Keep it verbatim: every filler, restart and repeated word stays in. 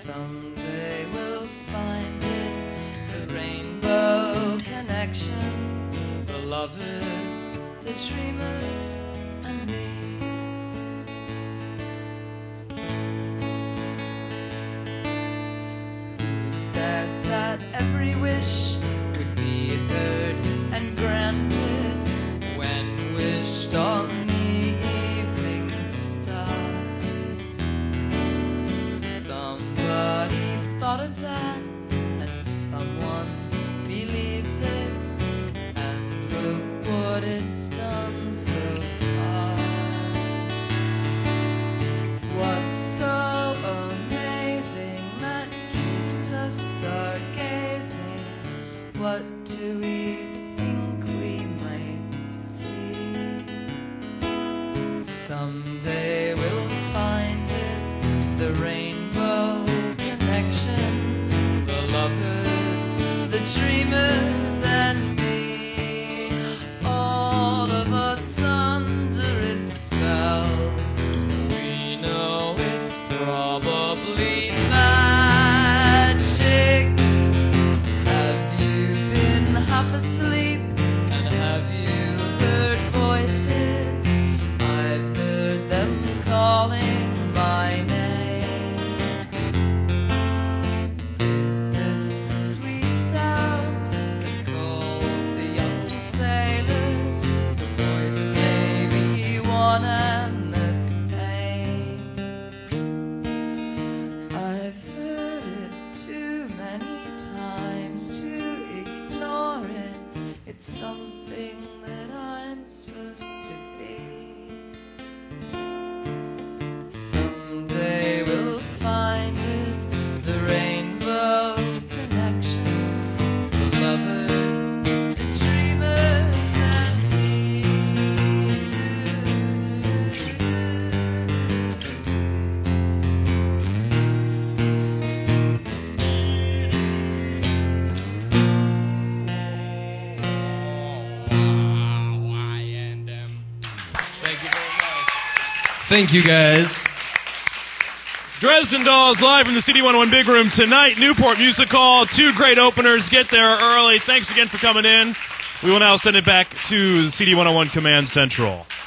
Someday we'll find it, the rainbow connection, the lovers, the dreamers, and me. Who said that every wish would be heard and granted when wished on the evening star? Somebody thought of that, and someone believed it, and look what it's done so far. What's so amazing that keeps us stargazing? What do we think we might see? Someday we'll find it, the rainbow connection, the lovers, the dreamers, and me. All of us under its spell. We know it's probably magic. Have you been half asleep? And have you heard voices? I've heard them calling my name. Is this the sweet sound that calls the young sailors? The voice may be one and the same. I've heard it too many times to ignore it. It's something that I'm supposed to be. Someday we'll find it, the rainbow connection, the lovers, the dreamers, and me. Thank you very much. Thank you, guys. Dresden Dolls live from the C D one oh one Big Room tonight. Newport Music Hall. Two great openers. Get there early. Thanks again for coming in. We will now send it back to the C D one oh one Command Central.